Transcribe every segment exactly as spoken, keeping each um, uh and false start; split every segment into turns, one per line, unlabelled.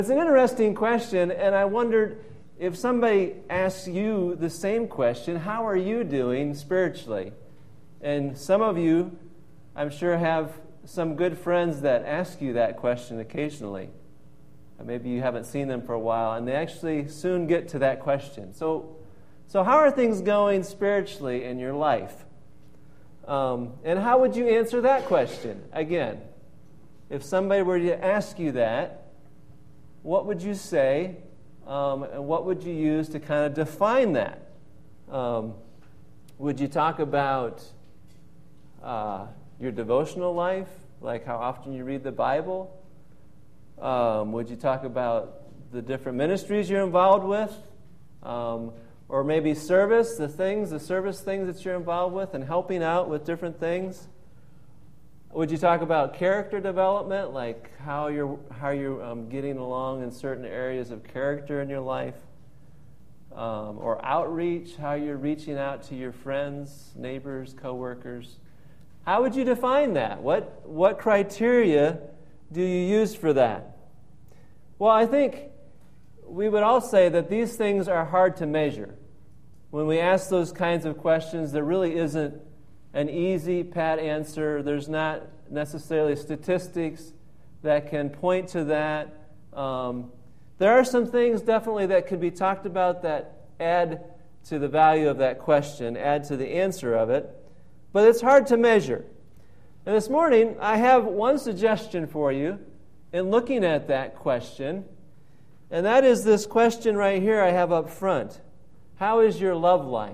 It's an interesting question, and I wondered if somebody asks you the same question, how are you doing spiritually? And some of you, I'm sure, have some good friends that ask you that question occasionally. Maybe you haven't seen them for a while, and they actually soon get to that question. So, so how are things going spiritually in your life? Um, and how would you answer that question? Again, if somebody were to ask you that, what would you say, um, and what would you use to kind of define that? Um, would you talk about uh, your devotional life, like how often you read the Bible? Um, would you talk about the different ministries you're involved with? Um, or maybe service, the things, the service things that you're involved with and helping out with different things? Would you talk about character development, like how you're how you're um, getting along in certain areas of character in your life? Um, or outreach, how you're reaching out to your friends, neighbors, coworkers? How would you define that? What what criteria do you use for that? Well, I think we would all say that these things are hard to measure. When we ask those kinds of questions, there really isn't an easy, pat answer. There's not necessarily statistics that can point to that. Um, there are some things definitely that could be talked about that add to the value of that question, add to the answer of it, but it's hard to measure. And this morning, I have one suggestion for you in looking at that question, and that is this question right here I have up front. How is your love life?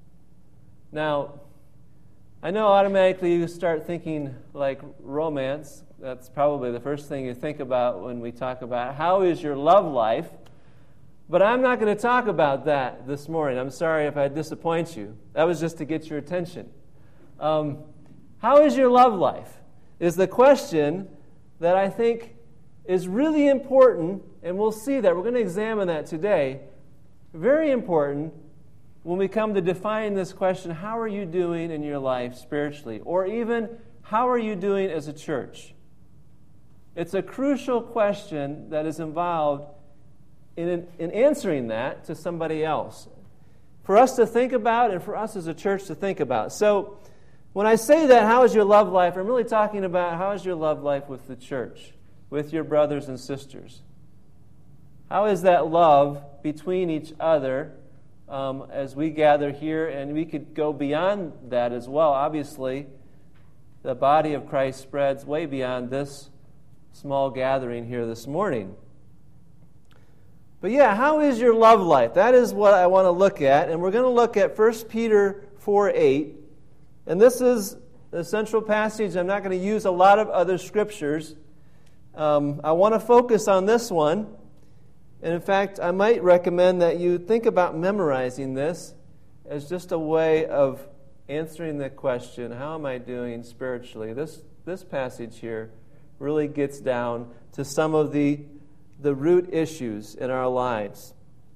Now, I know automatically you start thinking like romance. That's probably the first thing you think about when we talk about how is your love life. But I'm not going to talk about that this morning. I'm sorry if I disappoint you. That was just to get your attention. Um, how is your love life is the question that I think is really important, and we'll see that. We're going to examine that today. Very important when we come to define this question, how are you doing in your life spiritually? Or even, how are you doing as a church? It's a crucial question that is involved in, in answering that to somebody else. For us to think about and for us as a church to think about. So, when I say that, how is your love life, I'm really talking about how is your love life with the church, with your brothers and sisters. How is that love between each other um, as we gather here? And we could go beyond that as well. Obviously, the body of Christ spreads way beyond this small gathering here this morning. But yeah, how is your love life? That is what I want to look at. And we're going to look at First Peter four eight. And this is the central passage. I'm not going to use a lot of other scriptures. Um, I want to focus on this one. And in fact, I might recommend that you think about memorizing this as just a way of answering the question, how am I doing spiritually? This this passage here really gets down to some of the, the root issues in our lives.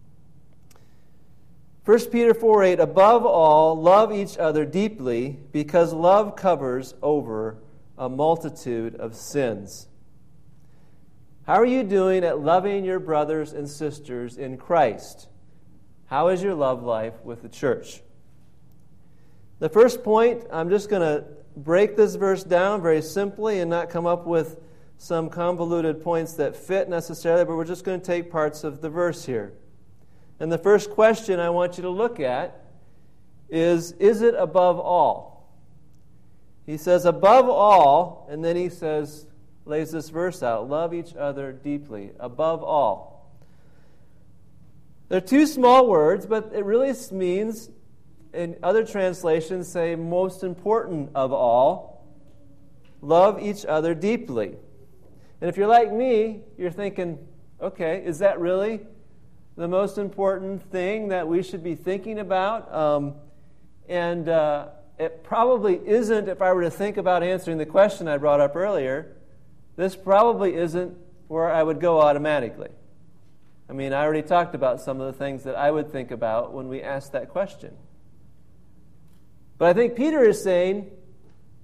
First Peter four eight, above all, love each other deeply, because love covers over a multitude of sins. How are you doing at loving your brothers and sisters in Christ? How is your love life with the church? The first point, I'm just going to break this verse down very simply and not come up with some convoluted points that fit necessarily, but we're just going to take parts of the verse here. And the first question I want you to look at is, is it above all? He says, above all, and then he says, lays this verse out, love each other deeply, above all. They're two small words, but it really means, in other translations say, most important of all, love each other deeply. And if you're like me, you're thinking, okay, is that really the most important thing that we should be thinking about? Um, and uh, it probably isn't, if I were to think about answering the question I brought up earlier, this probably isn't where I would go automatically. I mean, I already talked about some of the things that I would think about when we ask that question. But I think Peter is saying,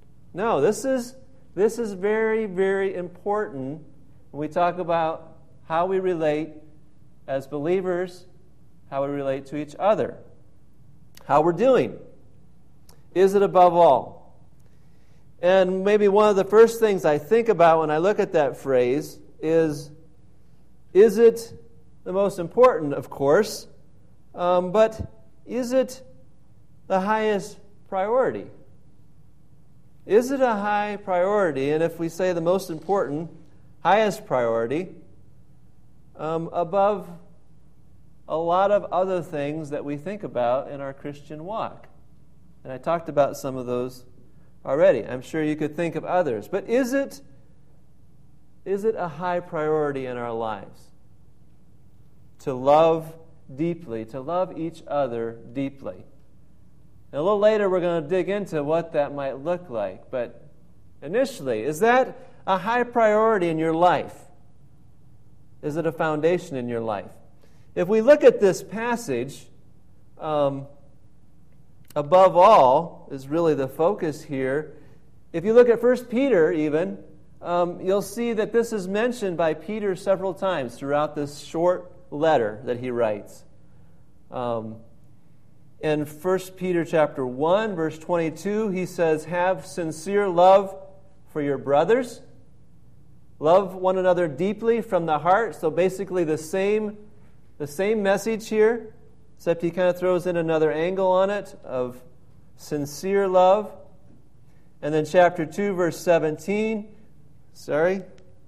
no, this is this is very, very important when we talk about how we relate as believers, how we relate to each other, how we're doing. Is it above all? And maybe one of the first things I think about when I look at that phrase is, is it the most important, of course, um, but is it the highest priority? Is it a high priority? And if we say the most important, highest priority, um, above a lot of other things that we think about in our Christian walk. And I talked about some of those already. I'm sure you could think of others. But is it, is it a high priority in our lives? To love deeply, to love each other deeply. And a little later we're going to dig into what that might look like. But initially, is that a high priority in your life? Is it a foundation in your life? If we look at this passage, um, above all is really the focus here. If you look at First Peter even, um, you'll see that this is mentioned by Peter several times throughout this short letter that he writes. Um, in First Peter chapter one, verse twenty-two, he says, "Have sincere love for your brothers. Love one another deeply from the heart." So basically the same, the same message here, except he kind of throws in another angle on it of sincere love. And then chapter two, verse seventeen. Sorry.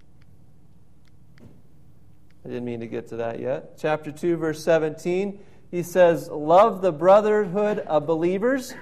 I didn't mean to get to that yet. Chapter two, verse seventeen. He says, "Love the brotherhood of believers."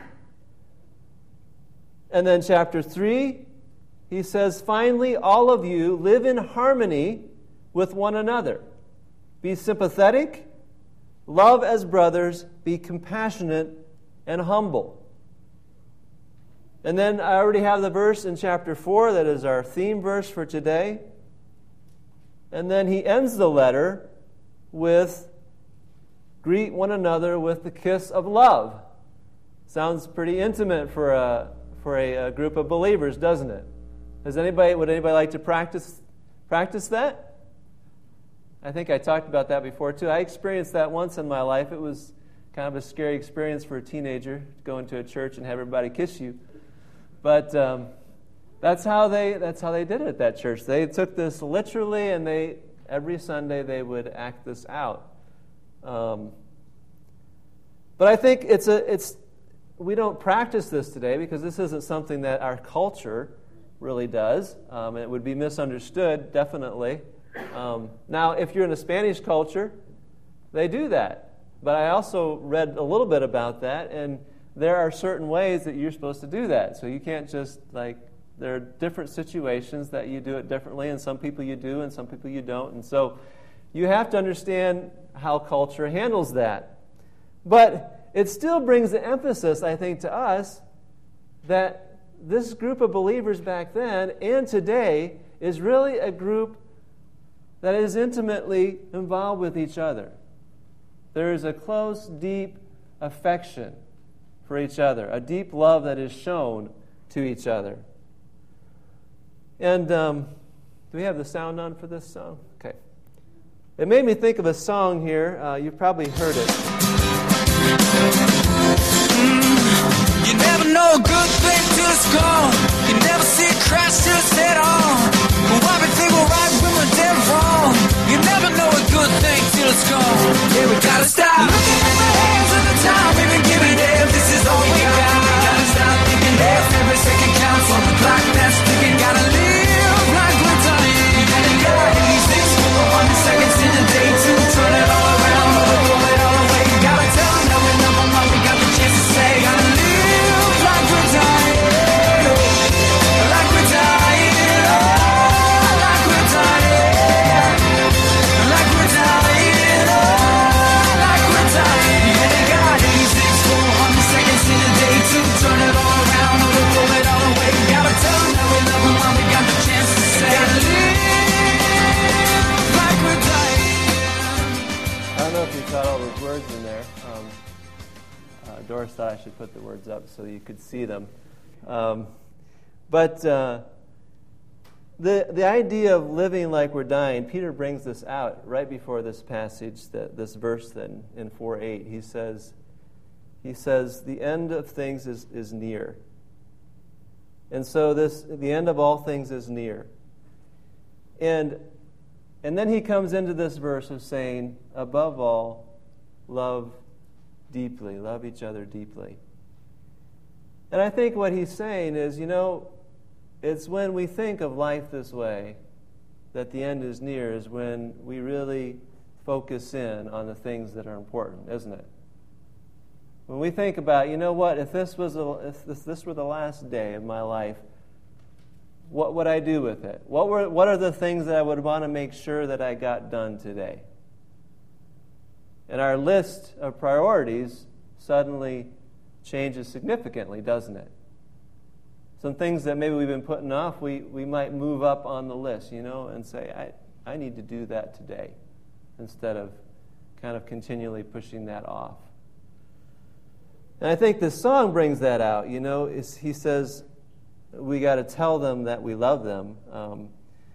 And then chapter three, he says, "Finally, all of you live in harmony with one another. Be sympathetic, love as brothers, be compassionate and humble." And then I already have the verse in chapter four that is our theme verse for today. And then he ends the letter with, "Greet one another with the kiss of love." Sounds pretty intimate for a for a, a group of believers, doesn't it? Does anybody would anybody like to practice practice that? I think I talked about that before too. I experienced that once in my life. It was kind of a scary experience for a teenager to go into a church and have everybody kiss you. But um, that's how they that's how they did it at that church. They took this literally, and they every Sunday they would act this out. Um, but I think it's a it's we don't practice this today because this isn't something that our culture really does. Um, and it would be misunderstood, definitely. Um, now, if you're in a Spanish culture, they do that. But I also read a little bit about that, and there are certain ways that you're supposed to do that. So you can't just, like, there are different situations that you do it differently, and some people you do, and some people you don't. And so you have to understand how culture handles that. But it still brings the emphasis, I think, to us that this group of believers back then and today is really a group that is intimately involved with each other. There is a close, deep affection for each other, a deep love that is shown to each other. And um, do we have the sound on for this song? Okay. It made me think of a song here. Uh, you've probably heard it.
Mm, you never know a good thing till it's gone. You never see it crash till it's head on. Well, everything will right when we're dead wrong. You never know a good thing till it's gone. Yeah, we gotta stop looking at the hands of the time. Even give it if this is all we got. We gotta stop thinking if every second counts on the clock that's ticking. Gotta live like we're dying. And you got eighty-six full hundred seconds in a day to turn it all around or to throw it all away. You gotta tell them that we love them all. We got the chance to say, gotta live like we're dying. Like we're dying. Oh, like we're dying. Like we're dying. Oh, like we're dying. Yeah, they got eighty-six full hundred seconds in a day to turn it all around or to throw it all away. You gotta tell them that we love them while we got the chance to say, gotta live like we're dying.
I don't know if you caught all those words in there. Um, uh, Doris thought I should put the words up so you could see them. Um, but uh, the, the idea of living like we're dying, Peter brings this out right before this passage, that, this verse then in four eight. He says, he says, the end of things is, is near. And so this the end of all things is near. And, and then he comes into this verse of saying, above all, love deeply, love each other deeply. And I think what he's saying is, you know, it's when we think of life this way that the end is near, is when we really focus in on the things that are important, isn't it? When we think about, you know what, if this was a, if this, this were the last day of my life, what would I do with it? What were what are the things that I would want to make sure that I got done today? And our list of priorities suddenly changes significantly, doesn't it? Some things that maybe we've been putting off, we, we might move up on the list, you know, and say, I, I need to do that today, instead of kind of continually pushing that off. And I think this song brings that out, you know. Is he says we got to tell them that we love them. Um,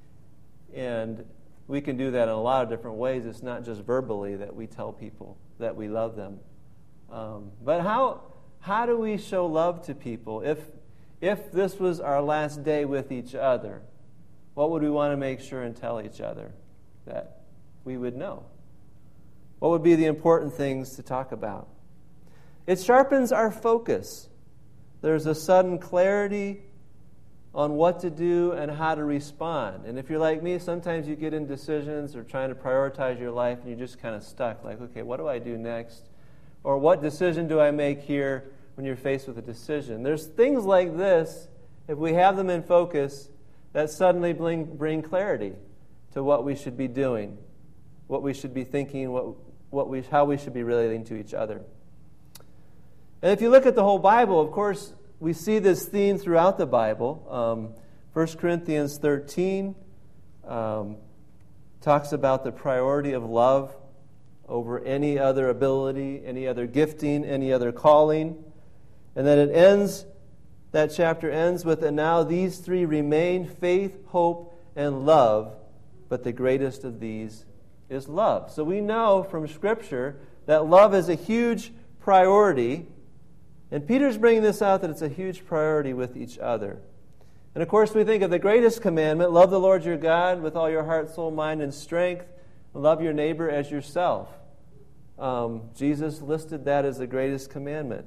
and we can do that in a lot of different ways. It's not just verbally that we tell people that we love them. Um, but how how do we show love to people? If if this was our last day with each other, what would we want to make sure and tell each other that we would know? What would be the important things to talk about? It sharpens our focus. There's a sudden clarity on what to do and how to respond. And if you're like me, sometimes you get in decisions or trying to prioritize your life and you're just kind of stuck. Like, okay, what do I do next? Or what decision do I make here when you're faced with a decision? There's things like this, if we have them in focus, that suddenly bring, bring clarity to what we should be doing, what we should be thinking, what, what we, how we should be relating to each other. And if you look at the whole Bible, of course, we see this theme throughout the Bible. Um, First Corinthians thirteen um, talks about the priority of love over any other ability, any other gifting, any other calling. And then it ends, that chapter ends with, and now these three remain, faith, hope, and love, but the greatest of these is love. So we know from Scripture that love is a huge priority. And Peter's bringing this out, that it's a huge priority with each other. And of course, we think of the greatest commandment, love the Lord your God with all your heart, soul, mind, and strength. And love your neighbor as yourself. Um, Jesus listed that as the greatest commandment.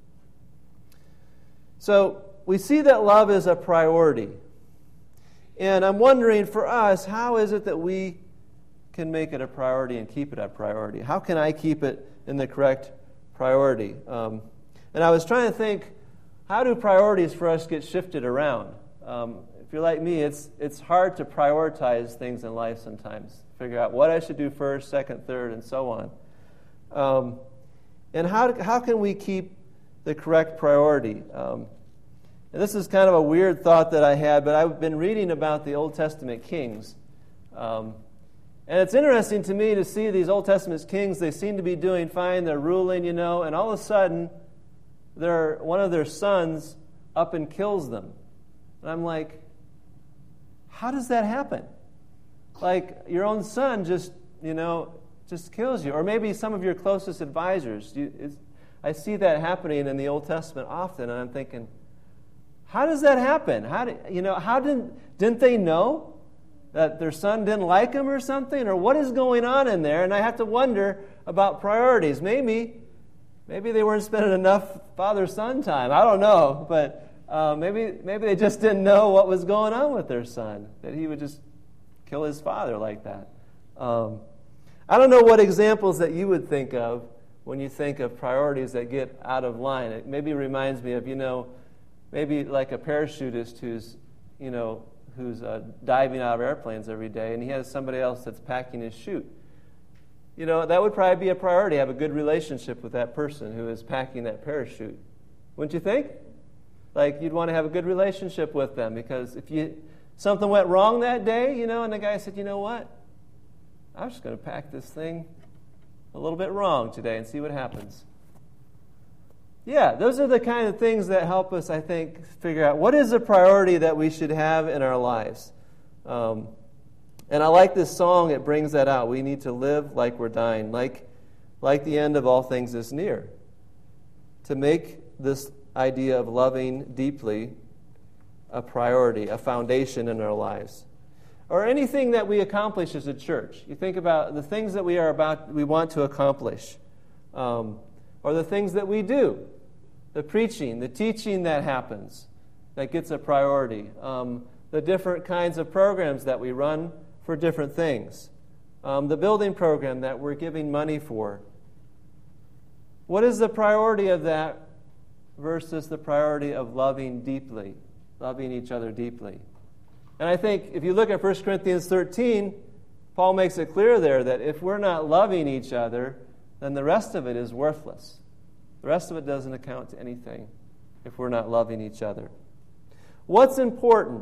So we see that love is a priority. And I'm wondering, for us, how is it that we can make it a priority and keep it a priority? How can I keep it in the correct priority? Um, And I was trying to think, how do priorities for us get shifted around? Um, if you're like me, it's it's hard to prioritize things in life sometimes. Figure out what I should do first, second, third, and so on. Um, and how how can we keep the correct priority? Um, and this is kind of a weird thought that I had, but I've been reading about the Old Testament kings. Um, and it's interesting to me to see these Old Testament kings. They seem to be doing fine. They're ruling, you know, and all of a sudden, Their, one of their sons up and kills them. And I'm like, how does that happen? Like, your own son just, you know, just kills you. Or maybe some of your closest advisors. You, it's, I see that happening in the Old Testament often, and I'm thinking, how does that happen? How did, you know, how didn't, didn't they know that their son didn't like him or something? Or what is going on in there? And I have to wonder about priorities. Maybe... Maybe they weren't spending enough father-son time. I don't know. But uh, maybe maybe they just didn't know what was going on with their son, that he would just kill his father like that. Um, I don't know what examples that you would think of when you think of priorities that get out of line. It maybe reminds me of, you know, maybe like a parachutist who's, you know, who's uh, diving out of airplanes every day, and he has somebody else that's packing his chute. You know, that would probably be a priority, have a good relationship with that person who is packing that parachute. Wouldn't you think? Like, you'd want to have a good relationship with them, because if you something went wrong that day, you know, and the guy said, you know what? I'm just going to pack this thing a little bit wrong today and see what happens. Yeah, those are the kind of things that help us, I think, figure out what is a priority that we should have in our lives. Um, and I like this song. It brings that out. We need to live like we're dying, like, like the end of all things is near. To make this idea of loving deeply a priority, a foundation in our lives. Or anything that we accomplish as a church. You think about the things that we are about, we want to accomplish. Um, or the things that we do. The preaching, the teaching that happens, that gets a priority. Um, the different kinds of programs that we run for different things. Um, the building program that we're giving money for. What is the priority of that versus the priority of loving deeply, loving each other deeply? And I think if you look at First Corinthians thirteen, Paul makes it clear there that if we're not loving each other, then the rest of it is worthless. The rest of it doesn't account to anything if we're not loving each other. What's important?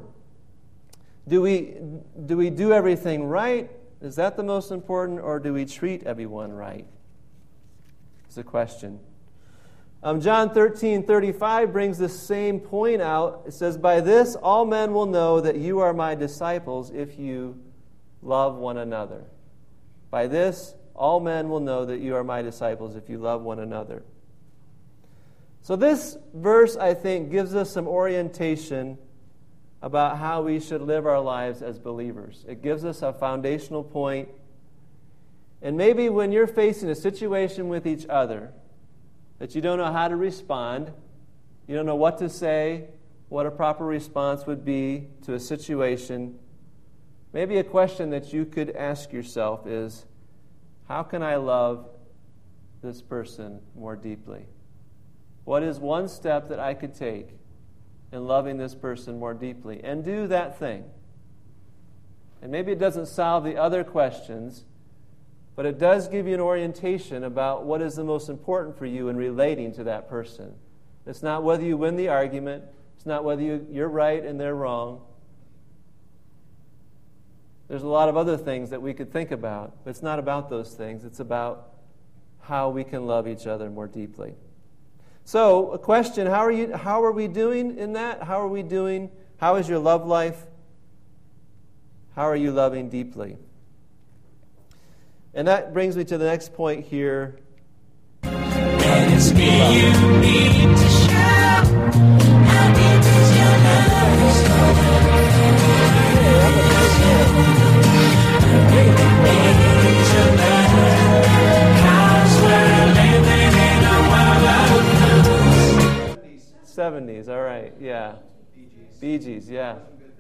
Do we, do we do everything right? Is that the most important? Or do we treat everyone right? It's a question. Um, John thirteen thirty-five brings the same point out. It says, "By this all men will know that you are my disciples if you love one another." By this all men will know that you are my disciples if you love one another. So this verse, I think, gives us some orientation about how we should live our lives as believers. It gives us a foundational point. And maybe when you're facing a situation with each other that you don't know how to respond, you don't know what to say, what a proper response would be to a situation, maybe a question that you could ask yourself is, how can I love this person more deeply? What is one step that I could take in loving this person more deeply? And do that thing. And maybe it doesn't solve the other questions, but it does give you an orientation about what is the most important for you in relating to that person. It's not whether you win the argument. It's not whether you, you're right and they're wrong. There's a lot of other things that we could think about, but it's not about those things. It's about how we can love each other more deeply. So, a question, how are you? How are we doing in that? How are we doing? How is your love life? How are you loving deeply? And that brings me to the next point here.
And it's me you need to show. How deep is your love?
seventies, all right, yeah. Bee Gees. Bee Gees, yeah.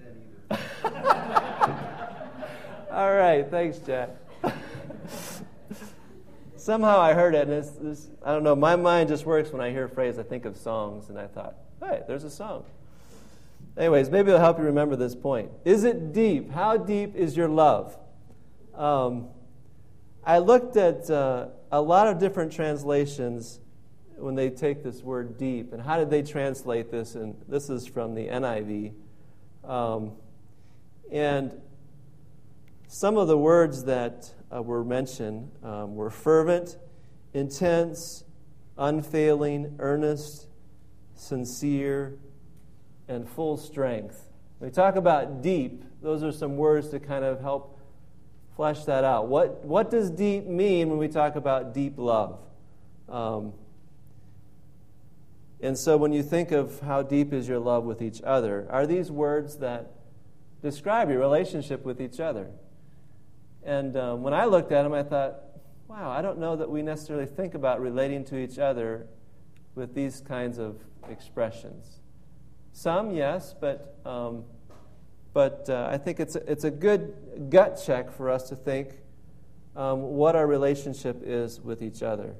All right, thanks, Jack. Somehow I heard it, and it's, it's, I don't know, my mind just works when I hear a phrase. I think of songs, and I thought, hey, there's a song. Anyways, maybe it'll help you remember this point. Is it deep? How deep is your love? Um, I looked at uh, a lot of different translations when they take this word deep, and how did they translate this? And this is from the N I V. Um, and some of the words that uh, were mentioned um, were fervent, intense, unfailing, earnest, sincere, and full strength. When we talk about deep, those are some words to kind of help flesh that out. What, what does deep mean when we talk about deep love? Um, And so when you think of how deep is your love with each other, are these words that describe your relationship with each other? And um, when I looked at them, I thought, wow, I don't know that we necessarily think about relating to each other with these kinds of expressions. Some, yes, but um, but uh, I think it's a, it's a good gut check for us to think um, what our relationship is with each other.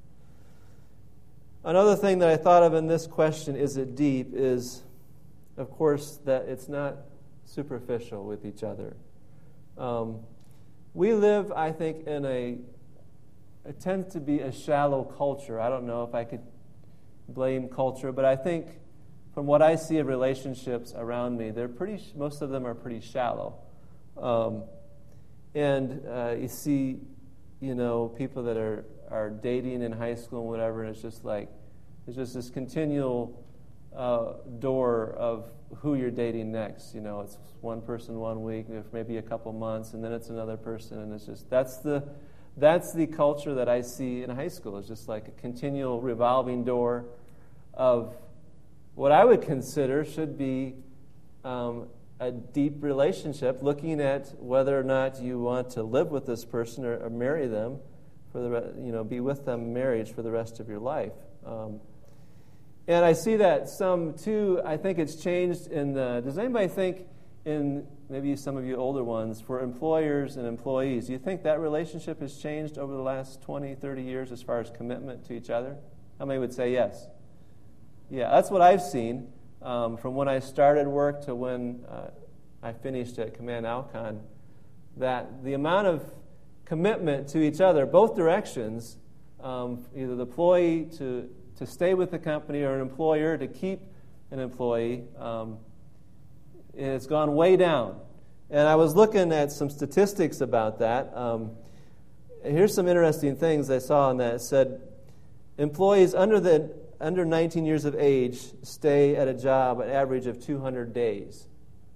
Another thing that I thought of in this question, is it deep, is, of course, that it's not superficial with each other. Um, we live, I think, in a, it tends to be a shallow culture. I don't know if I could blame culture, but I think from what I see of relationships around me, they're pretty, most of them are pretty shallow. Um, and uh, you see, you know, people that are are dating in high school and whatever, and it's just like, there's just this continual uh, door of who you're dating next. You know, it's one person one week, maybe a couple months, and then it's another person, and it's just that's the that's the culture that I see in high school. It's just like a continual revolving door of what I would consider should be um, a deep relationship, looking at whether or not you want to live with this person or, or marry them for the re- you know be with them in marriage for the rest of your life. Um, And I see that some, too, I think it's changed in the, does anybody think in, maybe some of you older ones, for employers and employees, do you think that relationship has changed over the last twenty, thirty years as far as commitment to each other? How many would say yes? Yeah, that's what I've seen um, from when I started work to when uh, I finished at Command Alcon, that the amount of commitment to each other, both directions, um, either the employee to to stay with the company or an employer to keep an employee, um, it's gone way down. And I was looking at some statistics about that. Um, here's some interesting things I saw on that. It said employees under the under nineteen years of age stay at a job an average of two hundred days.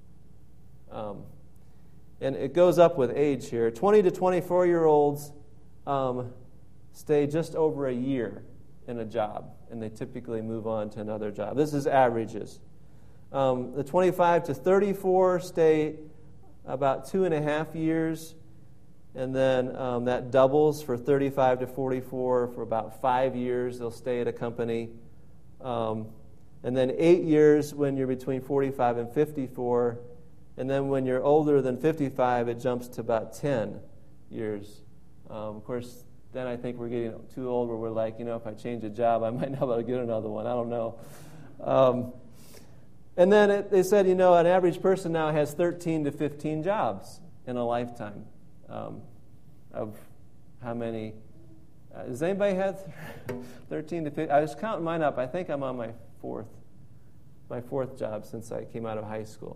Um, and it goes up with age here. twenty to twenty-four-year-olds um, stay just over a year in a job, and they typically move on to another job. This is averages. Um, the twenty-five to thirty-four stay about two and a half years, and then um, that doubles for thirty-five to forty-four for about five years. They'll stay at a company. Um, and then eight years when you're between forty-five and fifty-four, and then when you're older than fifty-five, it jumps to about ten years. Um, of course, then I think we're getting too old where we're like, you know, if I change a job, I might not be able to get another one. I don't know. Um, and then it, they said, you know, an average person now has thirteen to fifteen jobs in a lifetime. Um, of how many? Uh, does anybody have thirteen to fifteen? I was counting mine up. I think I'm on my fourth, my fourth job since I came out of high school.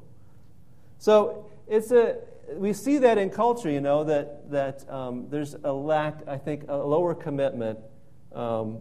So it's a we see that in culture, you know, that that um, there's a lack, I think, a lower commitment. Um,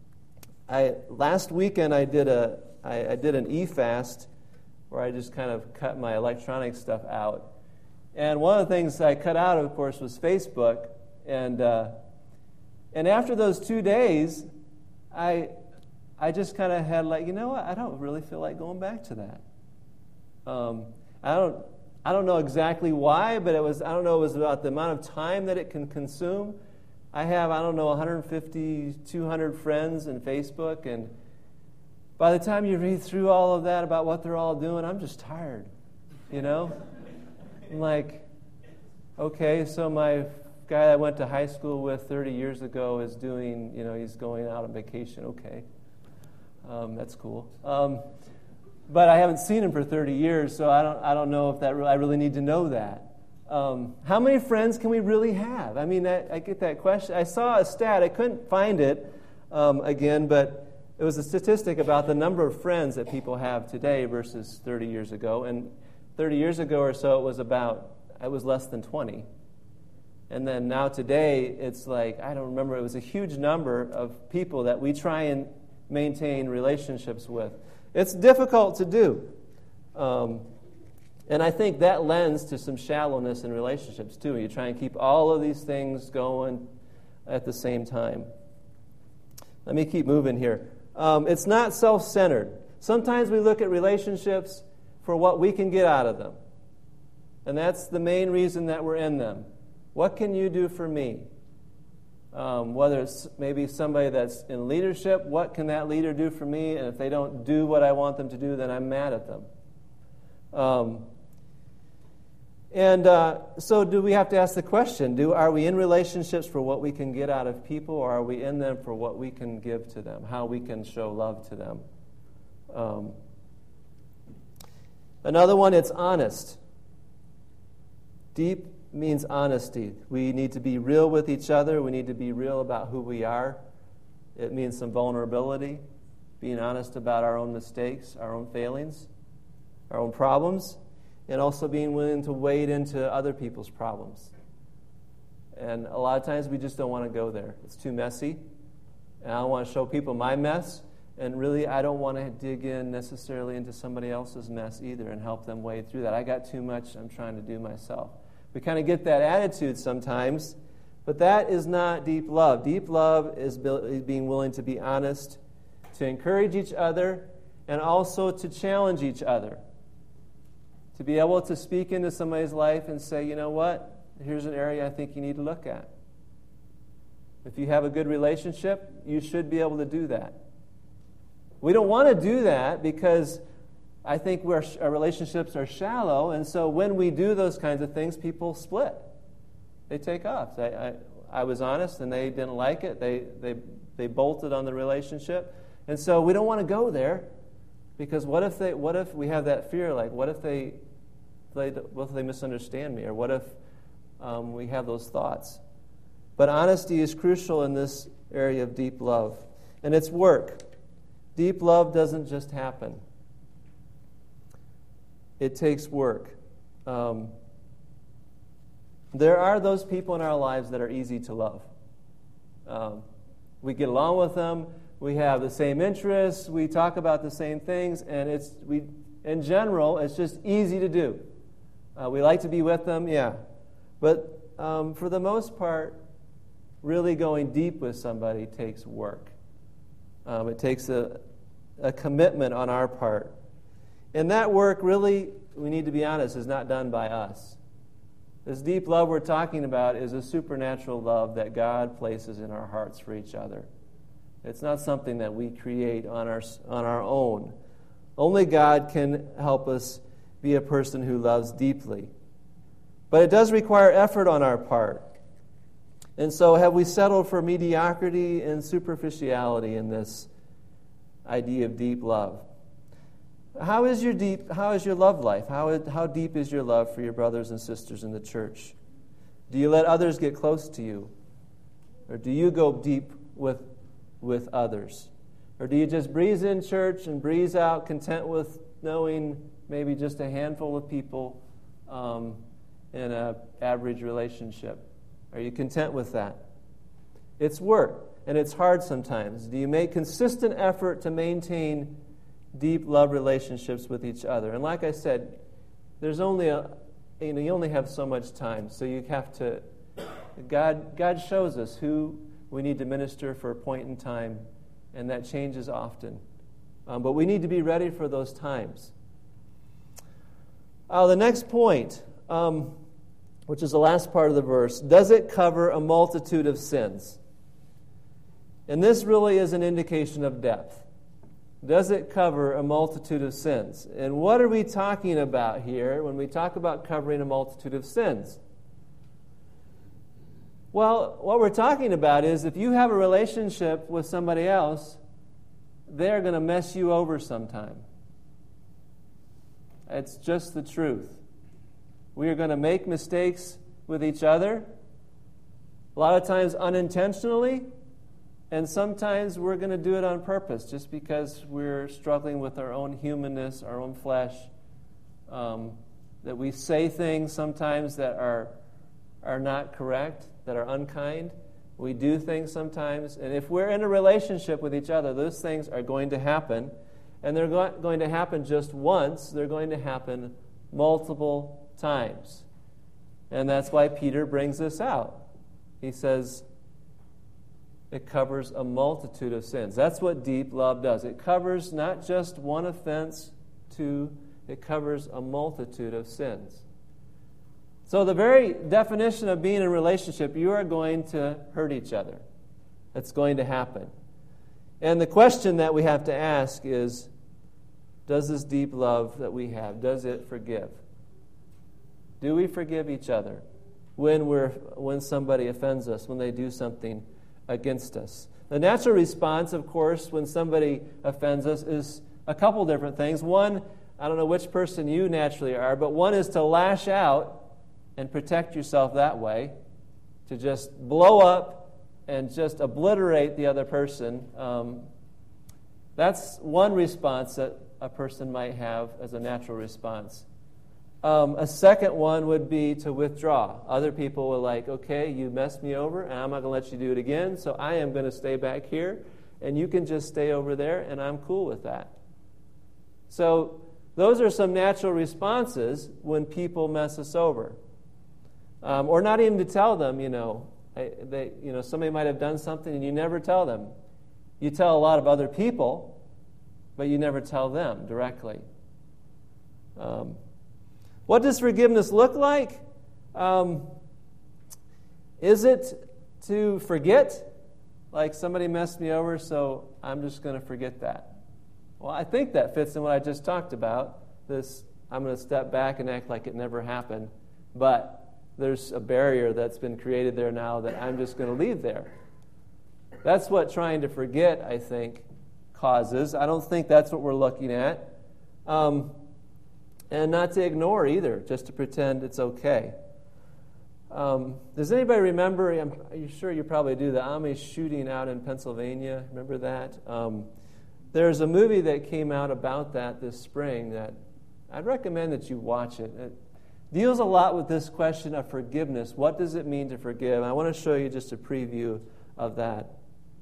I last weekend I did a I, I did an e-fast where I just kind of cut my electronic stuff out, and one of the things I cut out, of course, was Facebook, and uh, and after those two days, I I just kind of had like, you know what, I don't really feel like going back to that. Um, I don't. I don't know exactly why, but it was, I don't know, it was about the amount of time that it can consume. I have, I don't know, one hundred fifty, two hundred friends in Facebook, and by the time you read through all of that about what they're all doing, I'm just tired, you know? I'm like, okay, so my guy I went to high school with thirty years ago is doing, you know, he's going out on vacation, okay. Um, that's cool. Um, But I haven't seen him for thirty years, so I don't I don't know if that re- I really need to know that. Um, how many friends can we really have? I mean, I, I get that question. I saw a stat. I couldn't find it um, again, but it was a statistic about the number of friends that people have today versus thirty years ago. And thirty years ago or so, it was about, it was less than twenty. And then now today, it's like, I don't remember, it was a huge number of people that we try and maintain relationships with. It's difficult to do. Um, and I think that lends to some shallowness in relationships, too. You try and keep all of these things going at the same time. Let me keep moving here. Um, it's not self-centered. Sometimes we look at relationships for what we can get out of them. And that's the main reason that we're in them. What can you do for me? Um, whether it's maybe somebody that's in leadership, what can that leader do for me? And if they don't do what I want them to do, then I'm mad at them. Um, and uh, so do we have to ask the question, do are we in relationships for what we can get out of people, or are we in them for what we can give to them, how we can show love to them? Um, another one, it's honest. Deep means honesty. We need to be real with each other. We need to be real about who we are. It means some vulnerability, being honest about our own mistakes, our own failings, our own problems, and also being willing to wade into other people's problems. And a lot of times we just don't want to go there. It's too messy, and I don't want to show people my mess, And really, I don't want to dig in necessarily into somebody else's mess either and help them wade through that. I got too much I'm trying to do myself. We kind of get that attitude sometimes, but that is not deep love. Deep love is being willing to be honest, to encourage each other, and also to challenge each other. To be able to speak into somebody's life and say, you know what, here's an area I think you need to look at. If you have a good relationship, you should be able to do that. We don't want to do that because I think we're, our relationships are shallow, and so when we do those kinds of things, people split. They take off. I, I, I was honest, and they didn't like it. They, they, they bolted on the relationship. And so we don't want to go there because what if they? What if we have that fear? Like, what if they, they what if they misunderstand me, or what if um, we have those thoughts? But honesty is crucial in this area of deep love, and it's work. Deep love doesn't just happen. It takes work. Um, there are those people in our lives that are easy to love. Um, we get along with them. We have the same interests. We talk about the same things, and it's we. In general, it's just easy to do. Uh, we like to be with them, yeah. But um, for the most part, really going deep with somebody takes work. Um, it takes a, a commitment on our part. And that work really, we need to be honest, is not done by us. This deep love we're talking about is a supernatural love that God places in our hearts for each other. It's not something that we create on our, on our own. Only God can help us be a person who loves deeply. But it does require effort on our part. And so have we settled for mediocrity and superficiality in this idea of deep love? How is your deep? How is your love life? How, how deep is your love for your brothers and sisters in the church? Do you let others get close to you? Or do you go deep with, with others? Or do you just breeze in church and breeze out, content with knowing maybe just a handful of people um, in an average relationship? Are you content with that? It's work, and it's hard sometimes. Do you make consistent effort to maintain deep love relationships with each other? And like I said, there's only a, you know, you only have so much time, so you have to, God, God shows us who we need to minister for a point in time, and that changes often. Um, but we need to be ready for those times. Uh, the next point, um, which is the last part of the verse, does it cover a multitude of sins? And this really is an indication of depth. Does it cover a multitude of sins? And what are we talking about here when we talk about covering a multitude of sins? Well, what we're talking about is if you have a relationship with somebody else, they're going to mess you over sometime. It's just the truth. We are going to make mistakes with each other, a lot of times unintentionally, and sometimes we're going to do it on purpose just because we're struggling with our own humanness, our own flesh, um, that we say things sometimes that are, are not correct, that are unkind. We do things sometimes, and if we're in a relationship with each other, those things are going to happen, and they're not going to happen just once, they're going to happen multiple times. And that's why Peter brings this out. He says it covers a multitude of sins. That's what deep love does. It covers not just one offense, two, it covers a multitude of sins. So the very definition of being in a relationship, you are going to hurt each other. That's going to happen. And the question that we have to ask is, does this deep love that we have, does it forgive? Do we forgive each other when we're when somebody offends us, when they do something against us? The natural response, of course, when somebody offends us is a couple different things. One, I don't know which person you naturally are, but one is to lash out and protect yourself that way, to just blow up and just obliterate the other person. Um, that's one response that a person might have as a natural response. Um, a second one would be to withdraw. Other people were like, okay, you messed me over, and I'm not going to let you do it again, so I am going to stay back here, and you can just stay over there, and I'm cool with that. So those are some natural responses when people mess us over. Um, or not even to tell them, you know, I, they, you know, somebody might have done something and you never tell them. You tell a lot of other people, but you never tell them directly. Um, what does forgiveness look like? Um, is it to forget? Like somebody messed me over, so I'm just going to forget that. Well, I think that fits in what I just talked about. This, I'm going to step back and act like it never happened. But there's a barrier that's been created there now that I'm just going to leave there. That's what trying to forget, I think, causes. I don't think that's what we're looking at. Um, and not to ignore either, just to pretend it's okay. Um, does anybody remember, I'm, are you sure you probably do, the Amish shooting out in Pennsylvania? Remember that? Um, there's a movie that came out about that this spring that I'd recommend that you watch it. It deals a lot with this question of forgiveness. What does it mean to forgive? I want to show you just a preview of that.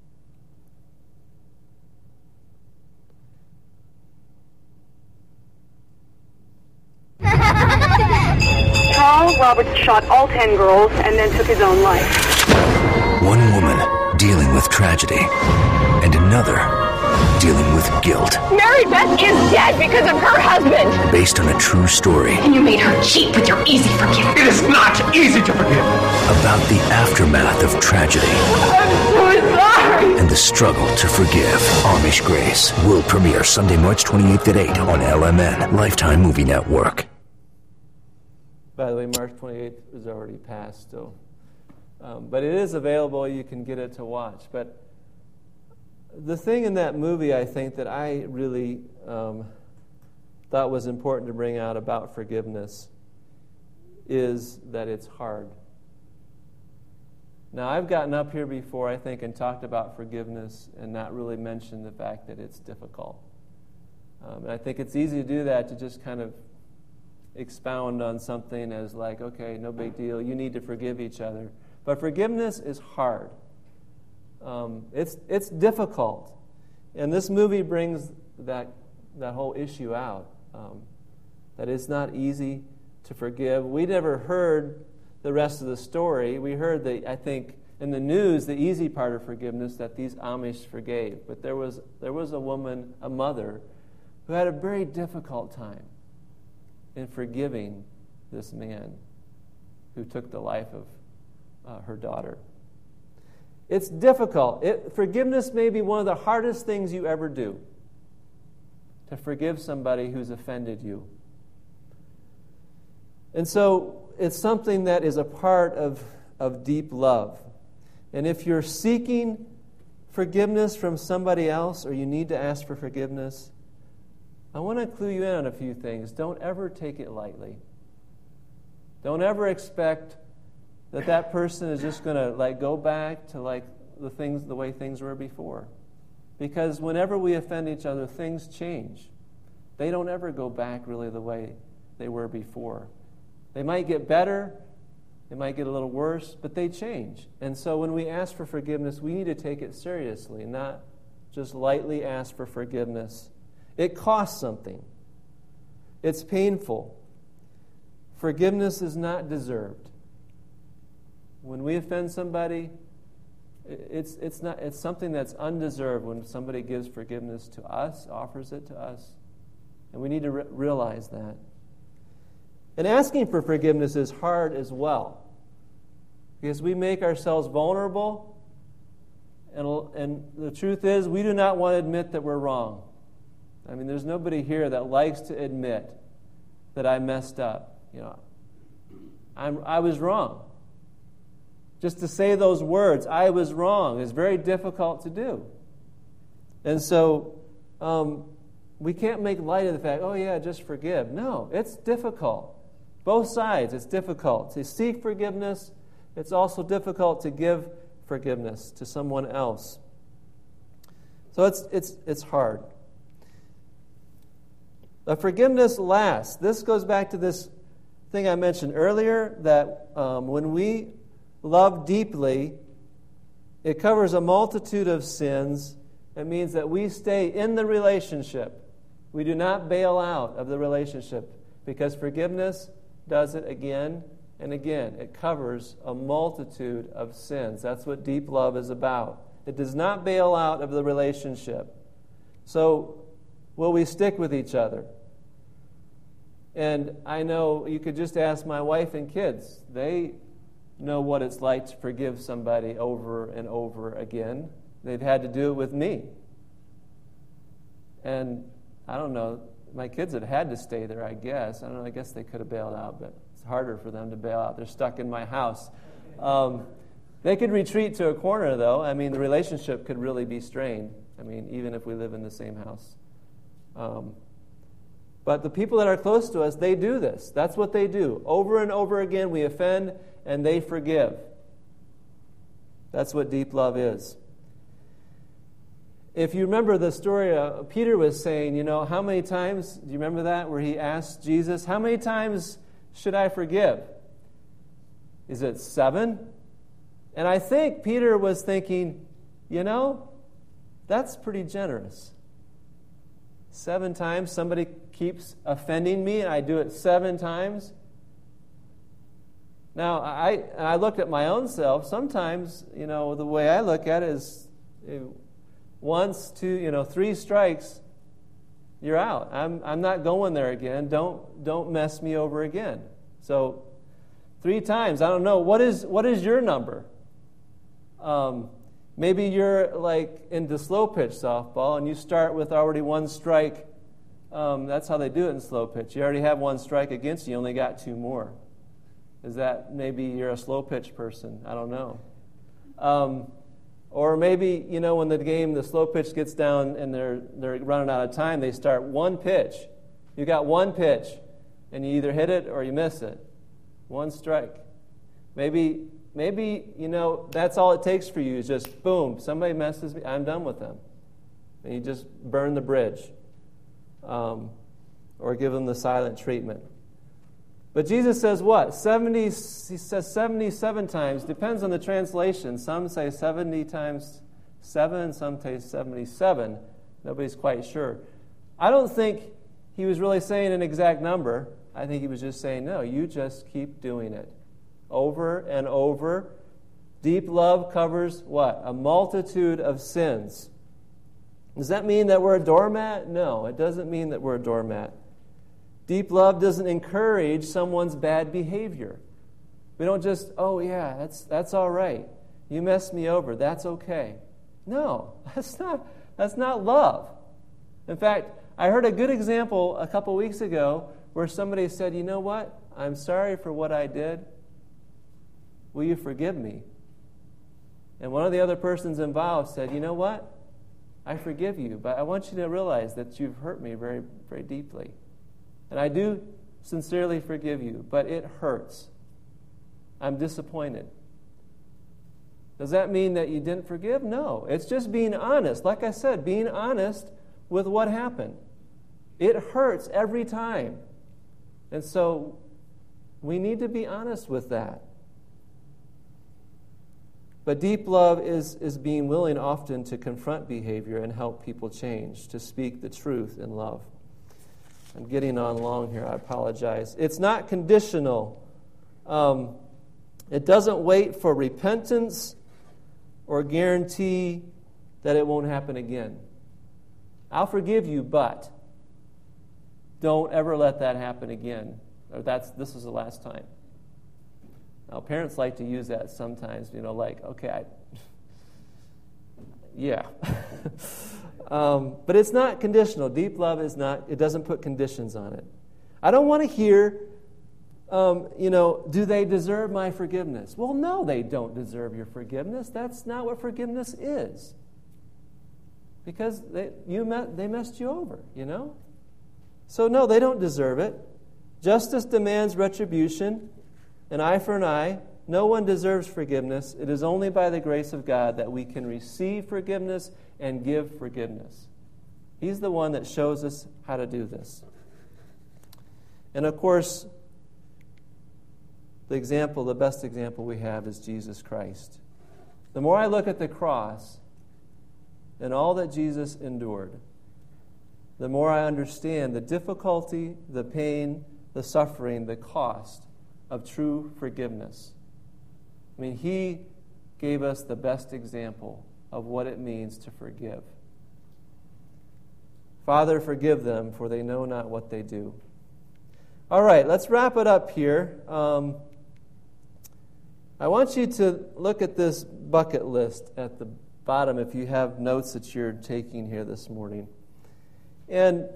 Carl Roberts shot all ten girls and then took his own life.
One woman dealing with tragedy, and another dealing with guilt.
Mary Beth is dead because of her husband.
Based on a true story.
And you made her cheat with your easy forgiveness.
It is not easy to forgive.
About the aftermath of tragedy.
I'm so sorry.
And the struggle to forgive. Amish Grace will premiere Sunday, March twenty-eighth at eight on L M N, Lifetime Movie Network.
By the way, March twenty-eighth is already passed, so. Um, but it is available. You can get it to watch. But the thing in that movie, I think, that I really um, thought was important to bring out about forgiveness is that it's hard. Now, I've gotten up here before, I think, and talked about forgiveness and not really mentioned the fact that it's difficult. Um, and I think it's easy to do that, to just kind of expound on something as like, okay, no big deal, you need to forgive each other. But forgiveness is hard. Um, it's it's difficult, and this movie brings that that whole issue out. Um, that it's not easy to forgive. We never heard the rest of the story. We heard the I think in the news the easy part of forgiveness, that these Amish forgave. But there was there was a woman, a mother, who had a very difficult time in forgiving this man who took the life of uh, her daughter. It's difficult. It, forgiveness may be one of the hardest things you ever do, to forgive somebody who's offended you. And so it's something that is a part of, of deep love. And if you're seeking forgiveness from somebody else, or you need to ask for forgiveness, I want to clue you in on a few things. Don't ever take it lightly. Don't ever expect that that person is just going to like go back to like the things, the way things were before. Because whenever we offend each other, things change. They don't ever go back really the way they were before. They might get better, they might get a little worse, but they change. And so when we ask for forgiveness, we need to take it seriously, not just lightly ask for forgiveness. It costs something. It's painful. Forgiveness is not deserved. When we offend somebody, it's it's not it's something that's undeserved when somebody gives forgiveness to us, offers it to us. And we need to re- realize that. And asking for forgiveness is hard as well, because we make ourselves vulnerable, and, and the truth is we do not want to admit that we're wrong. I mean, there's nobody here that likes to admit that I messed up. You know, I'm, I was wrong. Just to say those words, I was wrong, is very difficult to do. And so um, we can't make light of the fact, oh yeah, just forgive. No, it's difficult. Both sides, it's difficult to seek forgiveness. It's also difficult to give forgiveness to someone else. So it's it's it's hard. But forgiveness lasts. This goes back to this thing I mentioned earlier, that um, when we love deeply, it covers a multitude of sins, It means that we stay in the relationship. We do not bail out of the relationship, because forgiveness does it again and again. It covers a multitude of sins. That's what deep love is about. It does not bail out of the relationship. So, will we stick with each other? And I know you could just ask my wife and kids. They know what it's like to forgive somebody over and over again. They've had to do it with me. And I don't know, my kids had had to stay there, I guess. I don't know, I guess they could have bailed out, but it's harder for them to bail out. They're stuck in my house. Um, they could retreat to a corner, though. I mean, the relationship could really be strained. I mean, even if we live in the same house. Um, but the people that are close to us, they do this. That's what they do. Over and over again, we offend, and they forgive. That's what deep love is. If you remember the story, uh, Peter was saying, you know, how many times, do you remember that, where he asked Jesus, how many times should I forgive? Is it seven? And I think Peter was thinking, you know, that's pretty generous. Seven times, somebody keeps offending me, and I do it seven times. Now, I I looked at my own self. Sometimes, you know, the way I look at it is, it, once, two, you know, three strikes, you're out. I'm I'm not going there again. Don't don't mess me over again. So, three times. I don't know. What is what is your number? Um, maybe you're like into slow pitch softball, and you start with already one strike. Um, that's how they do it in slow pitch. You already have one strike against you. You only got two more. Is that maybe you're a slow pitch person? I don't know. Um, Or maybe, you know, when the game, the slow pitch gets down and they're they're running out of time, they start one pitch. You got one pitch, and you either hit it or you miss it. One strike. Maybe, maybe you know, that's all it takes for you is just, boom, somebody messes me, I'm done with them. And you just burn the bridge. Um, or give them the silent treatment. But Jesus says what? seventy, he says seventy-seven times. Depends on the translation. Some say seventy times seven, some say seventy-seven. Nobody's quite sure. I don't think he was really saying an exact number. I think he was just saying, no, you just keep doing it. Over and over. Deep love covers what? A multitude of sins. Does that mean that we're a doormat? No, it doesn't mean that we're a doormat. Deep love doesn't encourage someone's bad behavior. We don't just, oh yeah, that's that's all right. You messed me over, that's okay. No, that's not that's not love. In fact, I heard a good example a couple weeks ago where somebody said, you know what? I'm sorry for what I did. Will you forgive me? And one of the other persons involved said, you know what? I forgive you, but I want you to realize that you've hurt me very, very deeply. And I do sincerely forgive you, but it hurts. I'm disappointed. Does that mean that you didn't forgive? No. It's just being honest. Like I said, being honest with what happened. It hurts every time. And so we need to be honest with that. But deep love is, is being willing often to confront behavior and help people change, to speak the truth in love. I'm getting on long here. I apologize. It's not conditional. Um, it doesn't wait for repentance or guarantee that it won't happen again. I'll forgive you, but don't ever let that happen again. Or that's this is the last time. Now, parents like to use that sometimes. You know, like, okay, I, yeah. Um, but it's not conditional. Deep love is not, it doesn't put conditions on it. I don't want to hear, um, you know, do they deserve my forgiveness? Well, no, they don't deserve your forgiveness. That's not what forgiveness is. Because they, you met, they messed you over, you know? So, no, they don't deserve it. Justice demands retribution, an eye for an eye. No one deserves forgiveness. It is only by the grace of God that we can receive forgiveness and give forgiveness. He's the one that shows us how to do this. And of course, the example, the best example we have is Jesus Christ. The more I look at the cross, and all that Jesus endured, the more I understand the difficulty, the pain, the suffering, the cost of true forgiveness. I mean, he gave us the best example of what it means to forgive. Father, forgive them, for they know not what they do. All right, let's wrap it up here. Um, I want you to look at this bucket list at the bottom if you have notes that you're taking here this morning. And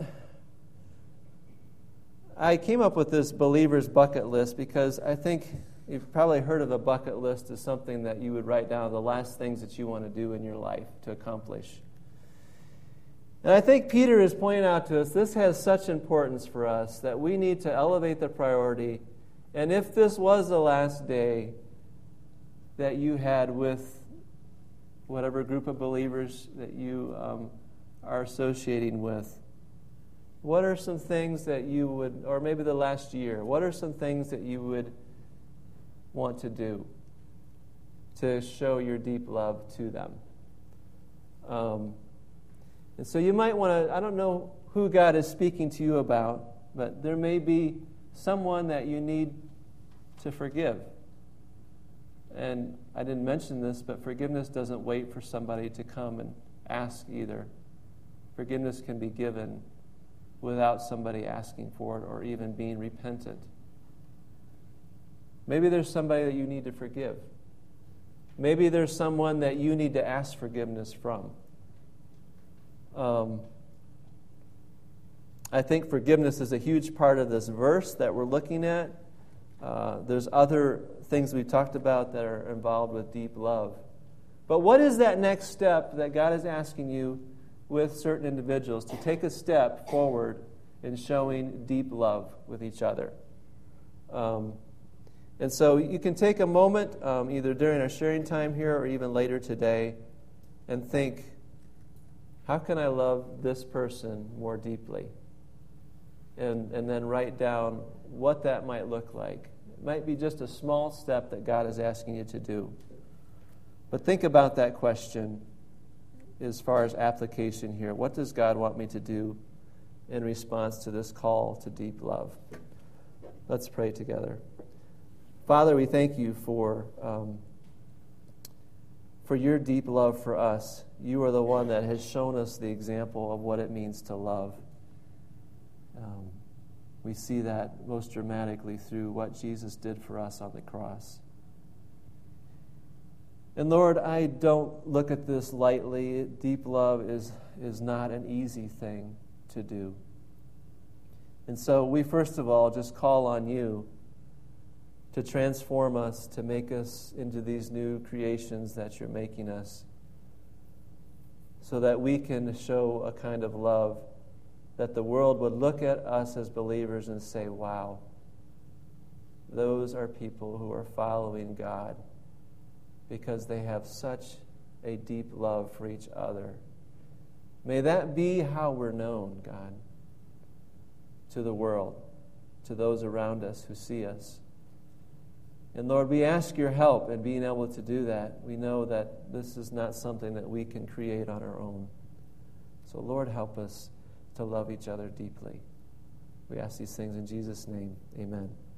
I came up with this believer's bucket list because I think you've probably heard of a bucket list as something that you would write down the last things that you want to do in your life to accomplish. And I think Peter is pointing out to us this has such importance for us that we need to elevate the priority. And if this was the last day that you had with whatever group of believers that you um, are associating with, what are some things that you would, or maybe the last year, what are some things that you would want to do to show your deep love to them? Um, and so you might want to, I don't know who God is speaking to you about, but there may be someone that you need to forgive. And I didn't mention this, but forgiveness doesn't wait for somebody to come and ask either. Forgiveness can be given without somebody asking for it or even being repentant. Maybe there's somebody that you need to forgive. Maybe there's someone that you need to ask forgiveness from. Um, I think forgiveness is a huge part of this verse that we're looking at. Uh, there's other things we've talked about that are involved with deep love. But what is that next step that God is asking you with certain individuals to take a step forward in showing deep love with each other? Um, and so you can take a moment, um, either during our sharing time here or even later today, and think, how can I love this person more deeply? And, and then write down what that might look like. It might be just a small step that God is asking you to do. But think about that question as far as application here. What does God want me to do in response to this call to deep love? Let's pray together. Father, we thank you for um, for your deep love for us. You are the one that has shown us the example of what it means to love. Um, we see that most dramatically through what Jesus did for us on the cross. And Lord, I don't look at this lightly. Deep love is, is not an easy thing to do. And so we first of all just call on you to transform us, to make us into these new creations that you're making us, so that we can show a kind of love that the world would look at us as believers and say, wow, those are people who are following God because they have such a deep love for each other. May that be how we're known, God, to the world, to those around us who see us. And Lord, we ask your help in being able to do that. We know that this is not something that we can create on our own. So Lord, help us to love each other deeply. We ask these things in Jesus' name. Amen.